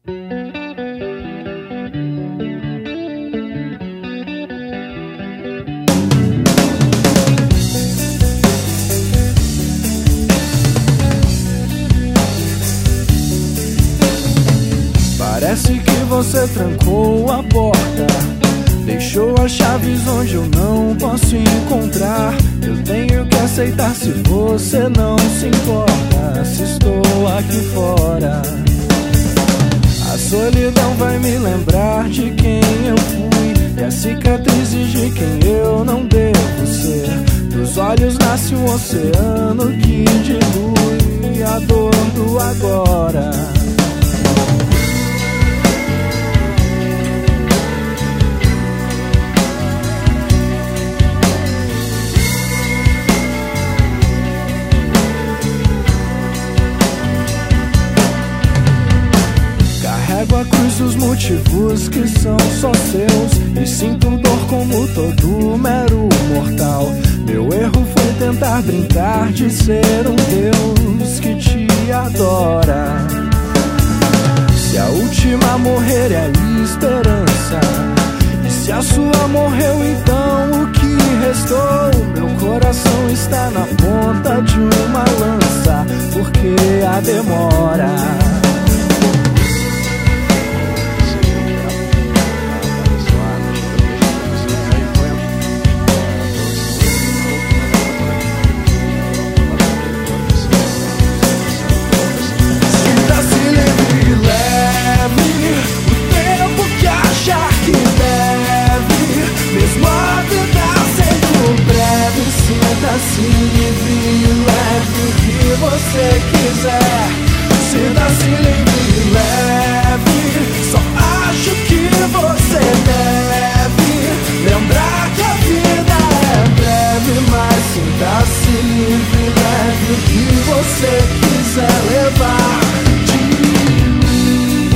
Parece que você trancou a porta, deixou as chaves onde eu não posso encontrar. Eu tenho que aceitar se você não se importa, se estou aqui fora. A solidão vai me lembrar de quem eu fui, e as cicatrizes de quem eu não devo ser. Dos olhos nasce um oceano que dilui a dor do agora. Carrego a cruz dos motivos que são só seus, e sinto dor como todo mero mortal. Meu erro foi tentar brincar de ser um Deus que te adora. Se a última a morrer é a esperança, e se a sua morreu, então o que restou? Meu coração está na ponta de uma lança, porque a demora. Sinta-se livre e leve o que você quiser. Sinta-se livre e leve. Só acho que você deve lembrar que a vida é breve, mas sinta-se livre e leve o que você quiser levar de mim.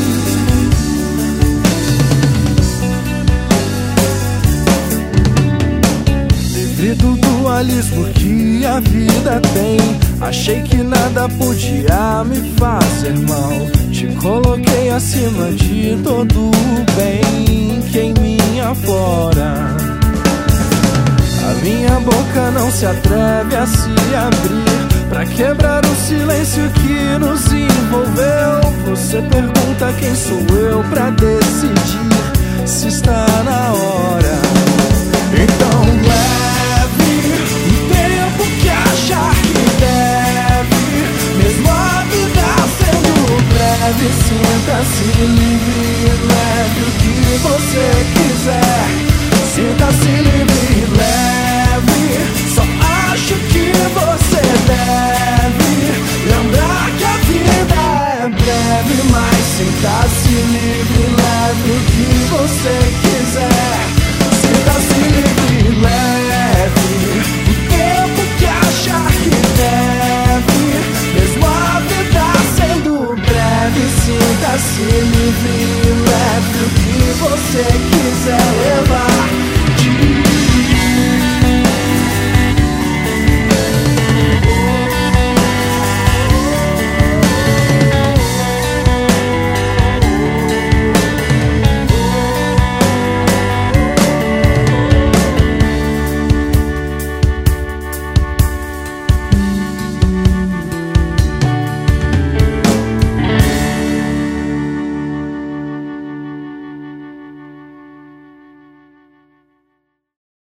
Livre do dualismo que a vida tem, achei que nada podia me fazer mal. Te coloquei acima de todo o bem que em mim aflora. A minha boca não se atreve a se abrir pra quebrar o silêncio que nos envolveu. Você pergunta quem sou eu pra decidir se está na hora. Então leve o tempo que achar que deve, mesmo a vida sendo breve. Sinta-se livre e leve o que você quiser. Sinta-se livre e leve. Só acho que você deve lembrar que a vida é breve, mas sinta-se livre e leve o que você quiser. Sinta-se livre e leve o tempo que achar que deve, mesmo a vida sendo breve. Sinta-se livre e leve o que você quiser levar.